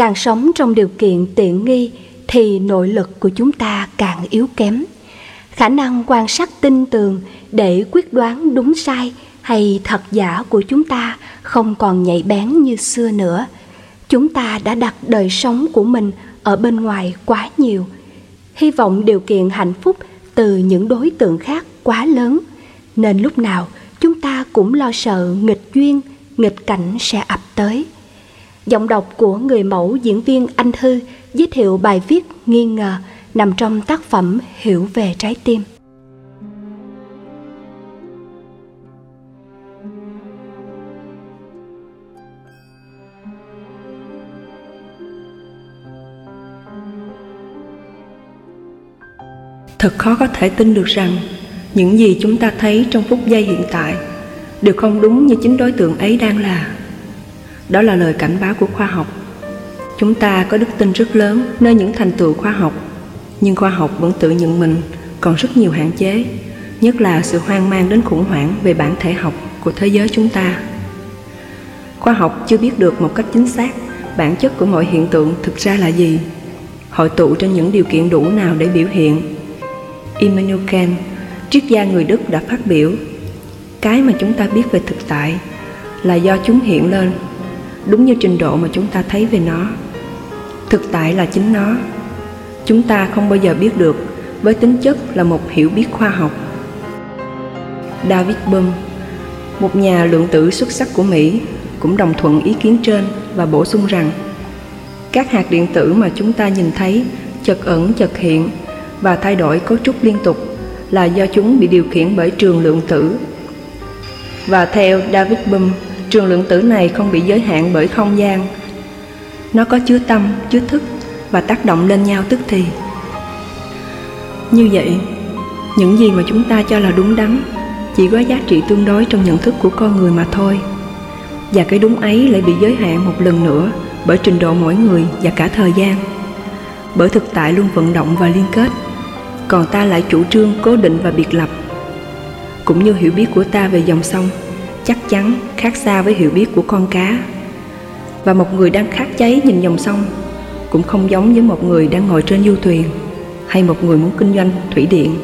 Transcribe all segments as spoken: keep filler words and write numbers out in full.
Càng sống trong điều kiện tiện nghi thì nội lực của chúng ta càng yếu kém. Khả năng quan sát tinh tường để quyết đoán đúng sai hay thật giả của chúng ta không còn nhạy bén như xưa nữa. Chúng ta đã đặt đời sống của mình ở bên ngoài quá nhiều. Hy vọng điều kiện hạnh phúc từ những đối tượng khác quá lớn, nên lúc nào chúng ta cũng lo sợ nghịch duyên, nghịch cảnh sẽ ập tới. Giọng đọc của người mẫu diễn viên Anh Thư giới thiệu bài viết Nghi ngờ nằm trong tác phẩm Hiểu về trái tim. Thật khó có thể tin được rằng những gì chúng ta thấy trong phút giây hiện tại đều không đúng như chính đối tượng ấy đang là. Đó là lời cảnh báo của khoa học. Chúng ta có đức tin rất lớn nơi những thành tựu khoa học, nhưng khoa học vẫn tự nhận mình còn rất nhiều hạn chế, nhất là sự hoang mang đến khủng hoảng về bản thể học của thế giới chúng ta. Khoa học chưa biết được một cách chính xác bản chất của mọi hiện tượng thực ra là gì, hội tụ trên những điều kiện đủ nào để biểu hiện. Immanuel Kant, triết gia người Đức đã phát biểu, cái mà chúng ta biết về thực tại là do chúng hiện lên, đúng như trình độ mà chúng ta thấy về nó. Thực tại là chính nó. Chúng ta không bao giờ biết được với tính chất là một hiểu biết khoa học. David Bohm, một nhà lượng tử xuất sắc của Mỹ, cũng đồng thuận ý kiến trên và bổ sung rằng các hạt điện tử mà chúng ta nhìn thấy chợt ẩn chợt hiện và thay đổi cấu trúc liên tục là do chúng bị điều khiển bởi trường lượng tử. Và theo David Bohm, trường lượng tử này không bị giới hạn bởi không gian. Nó có chứa tâm, chứa thức và tác động lên nhau tức thì. Như vậy, những gì mà chúng ta cho là đúng đắn chỉ có giá trị tương đối trong nhận thức của con người mà thôi. Và cái đúng ấy lại bị giới hạn một lần nữa bởi trình độ mỗi người và cả thời gian. Bởi thực tại luôn vận động và liên kết, còn ta lại chủ trương cố định và biệt lập. Cũng như hiểu biết của ta về dòng sông chắc chắn khác xa với hiểu biết của con cá. Và một người đang khát cháy nhìn dòng sông cũng không giống với một người đang ngồi trên du thuyền hay một người muốn kinh doanh thủy điện.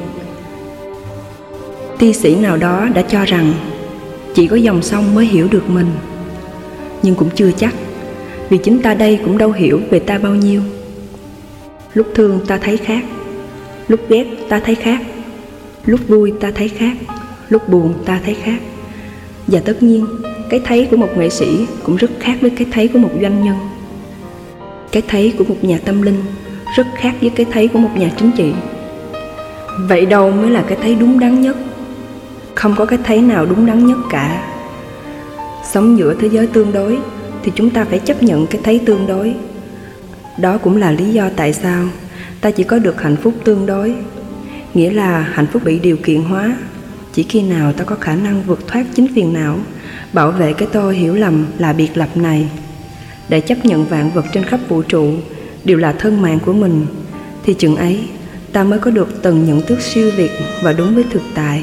Ti sĩ nào đó đã cho rằng chỉ có dòng sông mới hiểu được mình. Nhưng cũng chưa chắc, vì chính ta đây cũng đâu hiểu về ta bao nhiêu. Lúc thương ta thấy khác, lúc ghét ta thấy khác, lúc vui ta thấy khác, lúc buồn ta thấy khác. Và tất nhiên, cái thấy của một nghệ sĩ cũng rất khác với cái thấy của một doanh nhân. Cái thấy của một nhà tâm linh rất khác với cái thấy của một nhà chính trị. Vậy đâu mới là cái thấy đúng đắn nhất? Không có cái thấy nào đúng đắn nhất cả. Sống giữa thế giới tương đối thì chúng ta phải chấp nhận cái thấy tương đối. Đó cũng là lý do tại sao ta chỉ có được hạnh phúc tương đối, nghĩa là hạnh phúc bị điều kiện hóa chỉ khi nào ta có khả năng vượt thoát chính phiền não, bảo vệ cái tôi hiểu lầm là biệt lập này, để chấp nhận vạn vật trên khắp vũ trụ đều là thân mạng của mình, thì chừng ấy ta mới có được tầng nhận thức siêu việt và đúng với thực tại.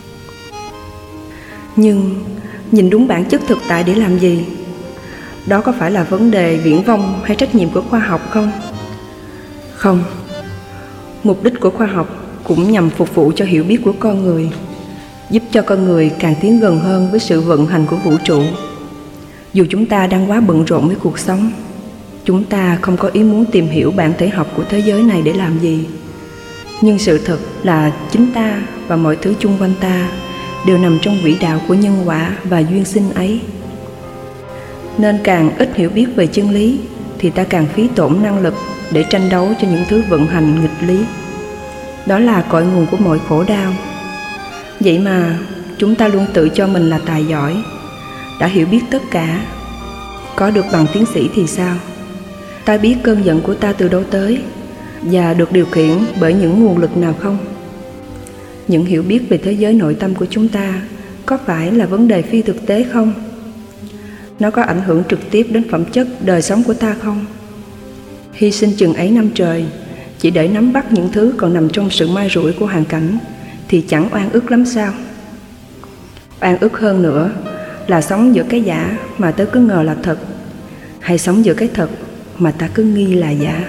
Nhưng nhìn đúng bản chất thực tại để làm gì? Đó có phải là vấn đề viển vông hay trách nhiệm của khoa học không? Không. Mục đích của khoa học cũng nhằm phục vụ cho hiểu biết của con người, giúp cho con người càng tiến gần hơn với sự vận hành của vũ trụ. Dù chúng ta đang quá bận rộn với cuộc sống, chúng ta không có ý muốn tìm hiểu bản thể học của thế giới này để làm gì. Nhưng sự thật là chính ta và mọi thứ chung quanh ta đều nằm trong quỹ đạo của nhân quả và duyên sinh ấy. Nên càng ít hiểu biết về chân lý thì ta càng phí tổn năng lực để tranh đấu cho những thứ vận hành nghịch lý. Đó là cội nguồn của mọi khổ đau. Vậy mà chúng ta luôn tự cho mình là tài giỏi, đã hiểu biết tất cả. Có được bằng tiến sĩ thì sao? Ta biết cơn giận của ta từ đâu tới và được điều khiển bởi những nguồn lực nào không? Những hiểu biết về thế giới nội tâm của chúng ta có phải là vấn đề phi thực tế không? Nó có ảnh hưởng trực tiếp đến phẩm chất đời sống của ta không? Hy sinh chừng ấy năm trời chỉ để nắm bắt những thứ còn nằm trong sự mai rủi của hoàn cảnh thì chẳng oan ức lắm sao? Oan ức hơn nữa là sống giữa cái giả mà tớ cứ ngờ là thật, hay sống giữa cái thật mà ta cứ nghi là giả.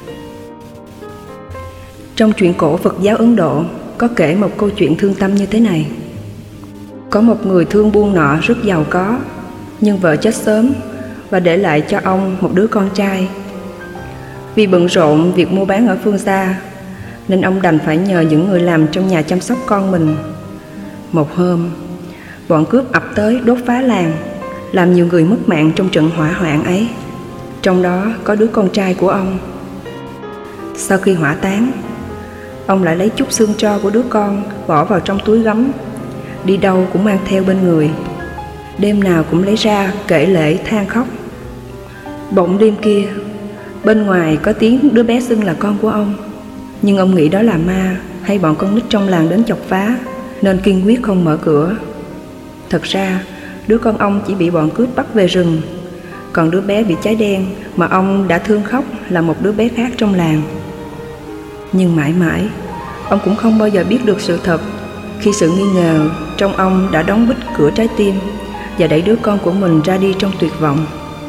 Trong truyện cổ Phật giáo Ấn Độ có kể một câu chuyện thương tâm như thế này. Có một người thương buôn nọ rất giàu có, nhưng vợ chết sớm và để lại cho ông một đứa con trai. Vì bận rộn việc mua bán ở phương xa, nên ông đành phải nhờ những người làm trong nhà chăm sóc con mình. Một hôm, bọn cướp ập tới đốt phá làng, làm nhiều người mất mạng trong trận hỏa hoạn ấy, trong đó có đứa con trai của ông. Sau khi hỏa tán, ông lại lấy chút xương tro của đứa con bỏ vào trong túi gấm, đi đâu cũng mang theo bên người, đêm nào cũng lấy ra kể lể than khóc. Bỗng đêm kia, bên ngoài có tiếng đứa bé xưng là con của ông, nhưng ông nghĩ đó là ma hay bọn con nít trong làng đến chọc phá, nên kiên quyết không mở cửa. Thật ra, đứa con ông chỉ bị bọn cướp bắt về rừng, còn đứa bé bị cháy đen mà ông đã thương khóc là một đứa bé khác trong làng. Nhưng mãi mãi, ông cũng không bao giờ biết được sự thật, khi sự nghi ngờ trong ông đã đóng bít cửa trái tim và đẩy đứa con của mình ra đi trong tuyệt vọng.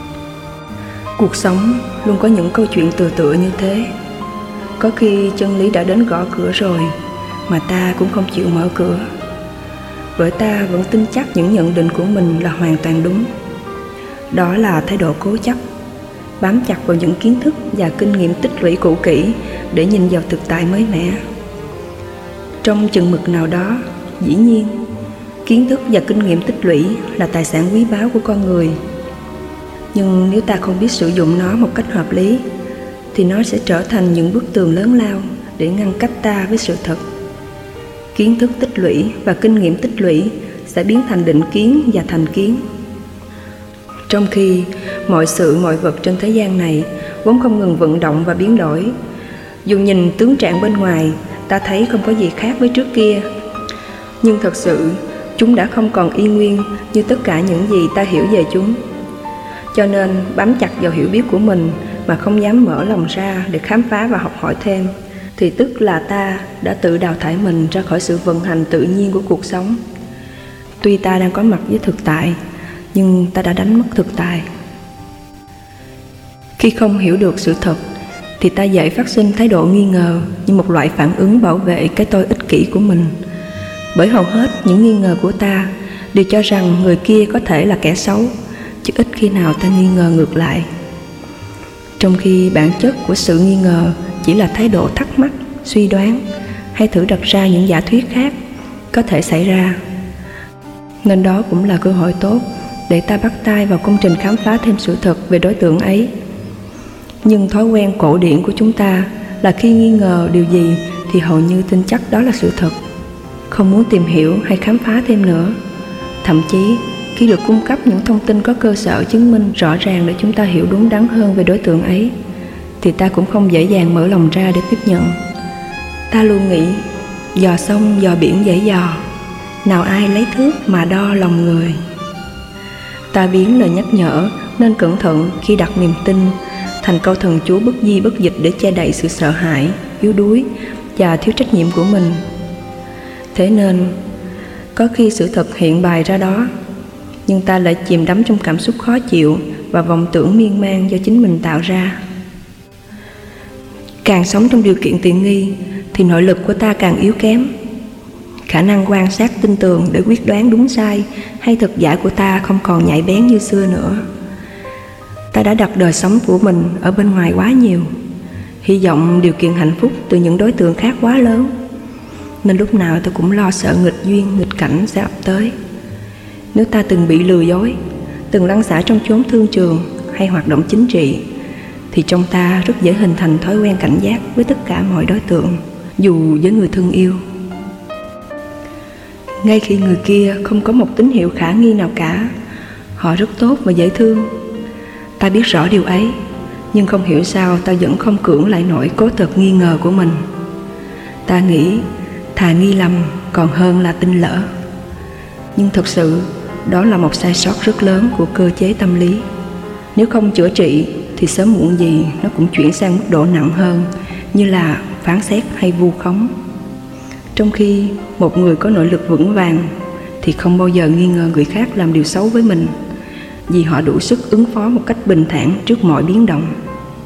Cuộc sống luôn có những câu chuyện tựa tựa như thế. Có khi chân lý đã đến gõ cửa rồi mà ta cũng không chịu mở cửa, bởi ta vẫn tin chắc những nhận định của mình là hoàn toàn đúng. Đó là thái độ cố chấp, bám chặt vào những kiến thức và kinh nghiệm tích lũy cũ kỹ để nhìn vào thực tại mới mẻ. Trong chừng mực nào đó, dĩ nhiên, kiến thức và kinh nghiệm tích lũy là tài sản quý báu của con người. Nhưng nếu ta không biết sử dụng nó một cách hợp lý, thì nó sẽ trở thành những bức tường lớn lao để ngăn cách ta với sự thật. Kiến thức tích lũy và kinh nghiệm tích lũy sẽ biến thành định kiến và thành kiến. Trong khi mọi sự mọi vật trên thế gian này vốn không ngừng vận động và biến đổi, dù nhìn tướng trạng bên ngoài ta thấy không có gì khác với trước kia, nhưng thật sự chúng đã không còn y nguyên như tất cả những gì ta hiểu về chúng. Cho nên bám chặt vào hiểu biết của mình mà không dám mở lòng ra để khám phá và học hỏi thêm, thì tức là ta đã tự đào thải mình ra khỏi sự vận hành tự nhiên của cuộc sống. Tuy ta đang có mặt với thực tại, nhưng ta đã đánh mất thực tại. Khi không hiểu được sự thật, thì ta dễ phát sinh thái độ nghi ngờ như một loại phản ứng bảo vệ cái tôi ích kỷ của mình. Bởi hầu hết những nghi ngờ của ta đều cho rằng người kia có thể là kẻ xấu, chứ ít khi nào ta nghi ngờ ngược lại. Trong khi bản chất của sự nghi ngờ chỉ là thái độ thắc mắc, suy đoán hay thử đặt ra những giả thuyết khác có thể xảy ra. Nên đó cũng là cơ hội tốt để ta bắt tay vào công trình khám phá thêm sự thật về đối tượng ấy. Nhưng thói quen cổ điển của chúng ta là khi nghi ngờ điều gì thì hầu như tin chắc đó là sự thật, không muốn tìm hiểu hay khám phá thêm nữa. Thậm chí khi được cung cấp những thông tin có cơ sở chứng minh rõ ràng để chúng ta hiểu đúng đắn hơn về đối tượng ấy, thì ta cũng không dễ dàng mở lòng ra để tiếp nhận. Ta luôn nghĩ, dò sông dò biển dễ dò, nào ai lấy thước mà đo lòng người. Ta biến lời nhắc nhở nên cẩn thận khi đặt niềm tin thành câu thần chú bất di bất dịch để che đậy sự sợ hãi, yếu đuối và thiếu trách nhiệm của mình. Thế nên, có khi sự thật hiện bày ra đó, nhưng ta lại chìm đắm trong cảm xúc khó chịu và vọng tưởng miên man do chính mình tạo ra. Càng sống trong điều kiện tiện nghi thì nội lực của ta càng yếu kém. Khả năng quan sát tinh tường để quyết đoán đúng sai hay thực giả của ta không còn nhạy bén như xưa nữa. Ta đã đặt đời sống của mình ở bên ngoài quá nhiều, hy vọng điều kiện hạnh phúc từ những đối tượng khác quá lớn, nên lúc nào ta cũng lo sợ nghịch duyên, nghịch cảnh sẽ ập tới. Nếu ta từng bị lừa dối, từng lăn xả trong chốn thương trường hay hoạt động chính trị, thì trong ta rất dễ hình thành thói quen cảnh giác với tất cả mọi đối tượng, dù với người thân yêu. Ngay khi người kia không có một tín hiệu khả nghi nào cả, họ rất tốt và dễ thương. Ta biết rõ điều ấy, nhưng không hiểu sao ta vẫn không cưỡng lại nổi cố tật nghi ngờ của mình. Ta nghĩ thà nghi lầm còn hơn là tin lỡ. Nhưng thật sự đó là một sai sót rất lớn của cơ chế tâm lý. Nếu không chữa trị thì sớm muộn gì nó cũng chuyển sang mức độ nặng hơn, như là phán xét hay vu khống. Trong khi một người có nội lực vững vàng thì không bao giờ nghi ngờ người khác làm điều xấu với mình, vì họ đủ sức ứng phó một cách bình thản trước mọi biến động.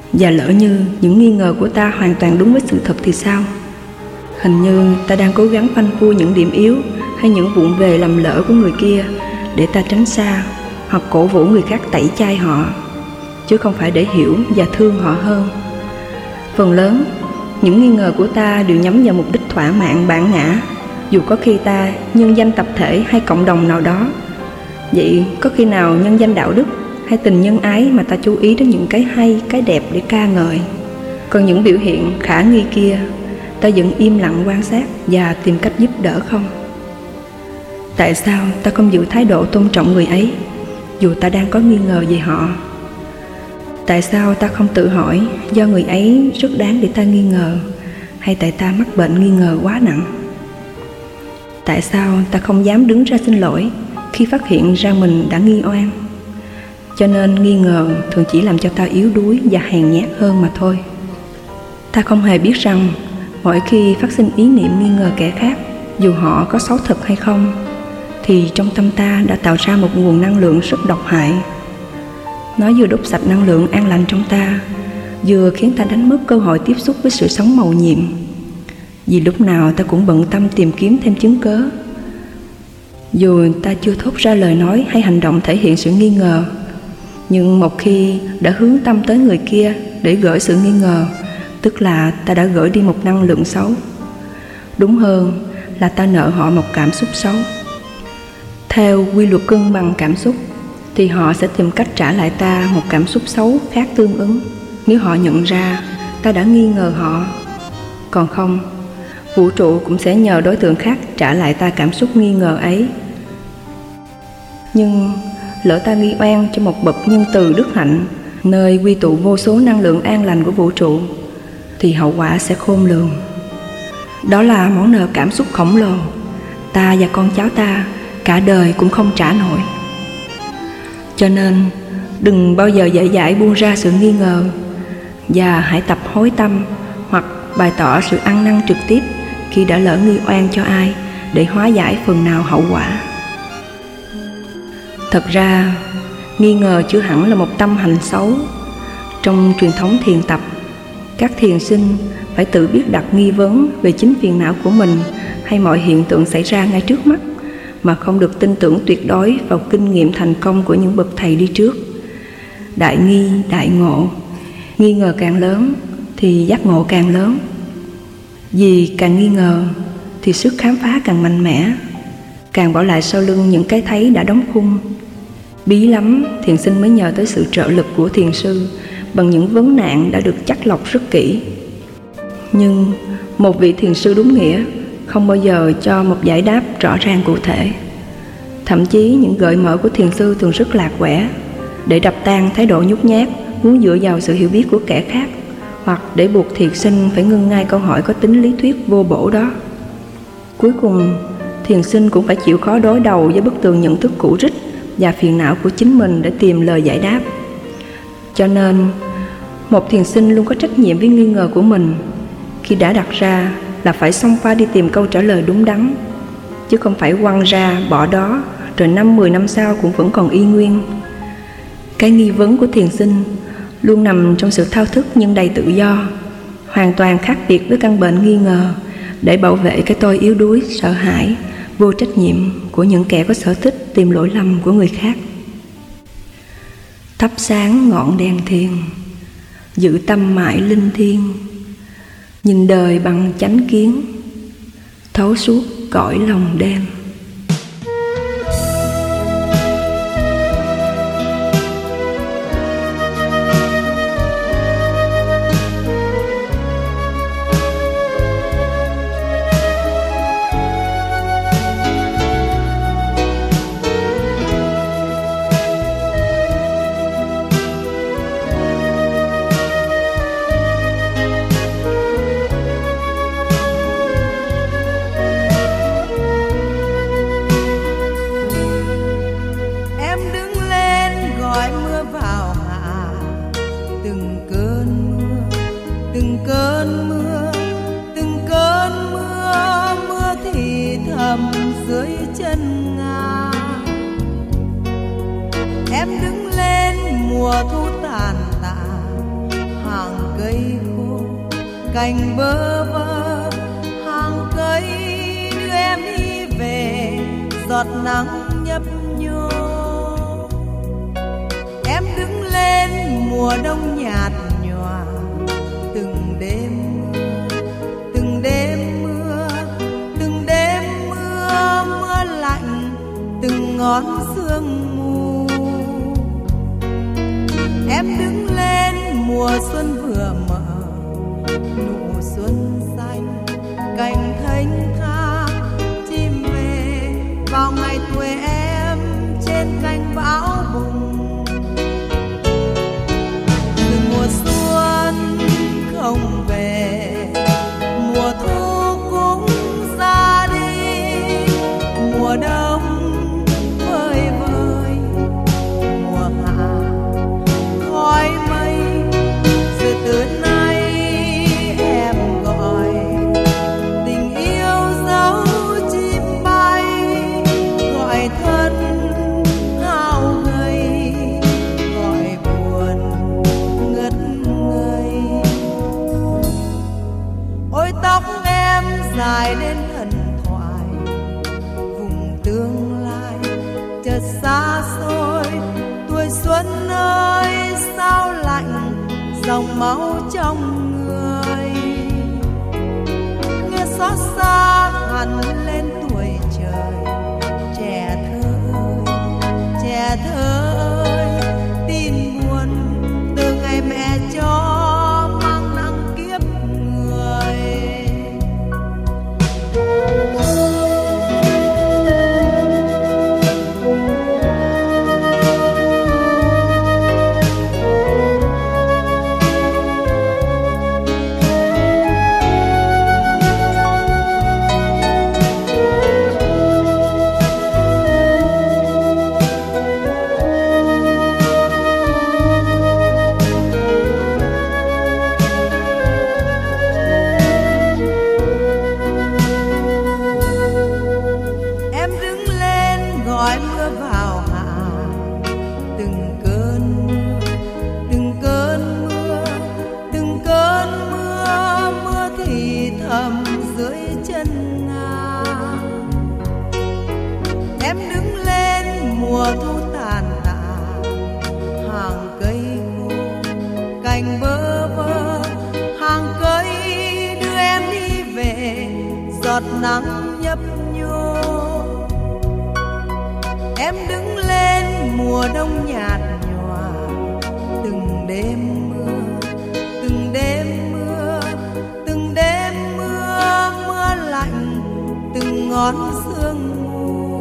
Và lỡ như những nghi ngờ của ta hoàn toàn đúng với sự thật thì sao? Hình như ta đang cố gắng phanh phui những điểm yếu hay những vụng về lầm lỡ của người kia để ta tránh xa hoặc cổ vũ người khác tẩy chay họ, chứ không phải để hiểu và thương họ hơn. Phần lớn, những nghi ngờ của ta đều nhắm vào mục đích thỏa mãn bản ngã, dù có khi ta nhân danh tập thể hay cộng đồng nào đó. Vậy có khi nào nhân danh đạo đức hay tình nhân ái mà ta chú ý đến những cái hay, cái đẹp để ca ngợi? Còn những biểu hiện khả nghi kia, ta vẫn im lặng quan sát và tìm cách giúp đỡ không? Tại sao ta không giữ thái độ tôn trọng người ấy, dù ta đang có nghi ngờ về họ? Tại sao ta không tự hỏi do người ấy rất đáng để ta nghi ngờ, hay tại ta mắc bệnh nghi ngờ quá nặng? Tại sao ta không dám đứng ra xin lỗi khi phát hiện ra mình đã nghi oan? Cho nên nghi ngờ thường chỉ làm cho ta yếu đuối và hèn nhát hơn mà thôi. Ta không hề biết rằng mỗi khi phát sinh ý niệm nghi ngờ kẻ khác, dù họ có xấu thật hay không, thì trong tâm ta đã tạo ra một nguồn năng lượng rất độc hại. Nó vừa đốt sạch năng lượng an lành trong ta, vừa khiến ta đánh mất cơ hội tiếp xúc với sự sống mầu nhiệm. Vì lúc nào ta cũng bận tâm tìm kiếm thêm chứng cớ. Dù ta chưa thốt ra lời nói hay hành động thể hiện sự nghi ngờ, nhưng một khi đã hướng tâm tới người kia để gửi sự nghi ngờ, tức là ta đã gửi đi một năng lượng xấu. Đúng hơn là ta nợ họ một cảm xúc xấu. Theo quy luật cân bằng cảm xúc, thì họ sẽ tìm cách trả lại ta một cảm xúc xấu khác tương ứng nếu họ nhận ra ta đã nghi ngờ họ. Còn không, vũ trụ cũng sẽ nhờ đối tượng khác trả lại ta cảm xúc nghi ngờ ấy. Nhưng lỡ ta nghi oan cho một bậc nhân từ đức hạnh, nơi quy tụ vô số năng lượng an lành của vũ trụ, thì hậu quả sẽ khôn lường. Đó là món nợ cảm xúc khổng lồ ta và con cháu ta cả đời cũng không trả nổi. Cho nên đừng bao giờ dễ dãi buông ra sự nghi ngờ, và hãy tập hối tâm hoặc bày tỏ sự ăn năn trực tiếp khi đã lỡ nghi oan cho ai, để hóa giải phần nào hậu quả. Thật ra, nghi ngờ chưa hẳn là một tâm hành xấu. Trong truyền thống thiền tập, các thiền sinh phải tự biết đặt nghi vấn về chính phiền não của mình hay mọi hiện tượng xảy ra ngay trước mắt, mà không được tin tưởng tuyệt đối vào kinh nghiệm thành công của những bậc thầy đi trước. Đại nghi, đại ngộ. Nghi ngờ càng lớn thì giác ngộ càng lớn. Vì càng nghi ngờ thì sức khám phá càng mạnh mẽ, càng bỏ lại sau lưng những cái thấy đã đóng khung. Bí lắm, thiền sinh mới nhờ tới sự trợ lực của thiền sư bằng những vấn nạn đã được chắt lọc rất kỹ. Nhưng một vị thiền sư đúng nghĩa không bao giờ cho một giải đáp rõ ràng cụ thể. Thậm chí những gợi mở của thiền sư thường rất lạc quẻ, để đập tan thái độ nhút nhát muốn dựa vào sự hiểu biết của kẻ khác, hoặc để buộc thiền sinh phải ngưng ngay câu hỏi có tính lý thuyết vô bổ đó. Cuối cùng, thiền sinh cũng phải chịu khó đối đầu với bức tường nhận thức cũ rích và phiền não của chính mình để tìm lời giải đáp. Cho nên, một thiền sinh luôn có trách nhiệm với nghi ngờ của mình, khi đã đặt ra là phải xông pha đi tìm câu trả lời đúng đắn, chứ không phải quăng ra bỏ đó rồi năm mười năm sau cũng vẫn còn y nguyên. Cái nghi vấn của thiền sinh luôn nằm trong sự thao thức nhưng đầy tự do, hoàn toàn khác biệt với căn bệnh nghi ngờ, để bảo vệ cái tôi yếu đuối, sợ hãi, vô trách nhiệm của những kẻ có sở thích tìm lỗi lầm của người khác. Thắp sáng ngọn đèn thiền, giữ tâm mãi linh thiêng, nhìn đời bằng chánh kiến, thấu suốt cõi lòng đêm. Dưới chân ngà em đứng lên, mùa thu tàn tạ, hàng cành bơ vơ hàng cây đưa em đi về, giọt nắng nhấp nhô. Em đứng lên mùa đông nhạt nhòa, từng đêm mưa, từng đêm mưa, từng đêm mưa, mưa lạnh từng ngón sương mù. Em đứng lên mùa xuân vừa mở, nụ xuân xanh cành thênh thang, chim về vào ngày tuổi em trên cành bão bùng. Từ mùa xuân không về, mùa thu cũng ra đi, mùa đông vơi vơi, mùa hạ khói mây. Giờ từ nay em gọi tình yêu dấu chim bay, gọi thân hao gầy, gọi buồn ngất ngây. Ôi tóc em dài đến thần thoại, vùng tương lai chợt xa xôi. Tuổi xuân ơi sao lạnh dòng máu trong người, nghe xót xa hằn lên tuổi trời. Trẻ thơ ơi, trẻ thơ ơi, tin buồn từ ngày mẹ cho mang nặng kiếp người. Em đứng lên gọi mưa vào hạ, từng cơn mưa, từng cơn mưa, từng cơn mưa, mưa thì thầm dưới chân ngang. Em đứng lên mùa thu tàn tạ, hàng cây khô cành bơ vơ, hàng cây đưa em đi về, giọt nắng nhấp nhô. Em đứng lên mùa đông nhạt nhòa, từng đêm mưa, từng đêm mưa, từng đêm mưa, mưa lạnh từng ngón sương mù.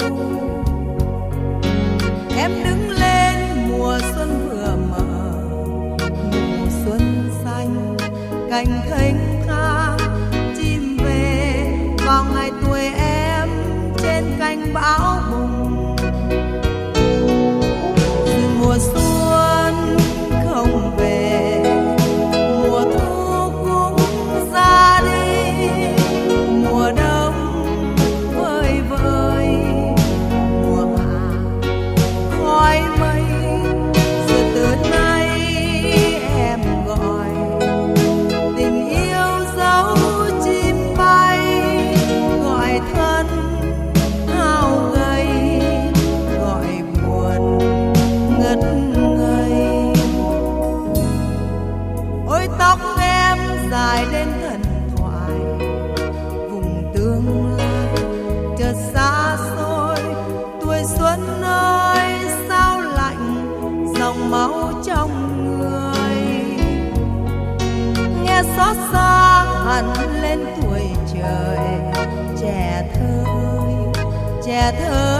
Em đứng lên mùa xuân vừa mở, nụ xuân xanh cành thênh thang, chim về vào ngày tuổi em trên cành bão bùng. Từ mùa xuân không về, mùa thu cũng ra đi, mùa đông vơi vơi, mùa hạ khói mây. Giờ từ nay em gọi tình yêu dấu chim bay, gọi thân hao gầy, gọi buồn ngất ngây. Ôi tóc em dài đến thần thoại, vùng tương lai chợt xa xôi. Tuổi xuân ơi sao lạnh dòng máu trong người, nghe xót xa hằn lên tuổi trời. Trẻ thơ ơi, trẻ thơ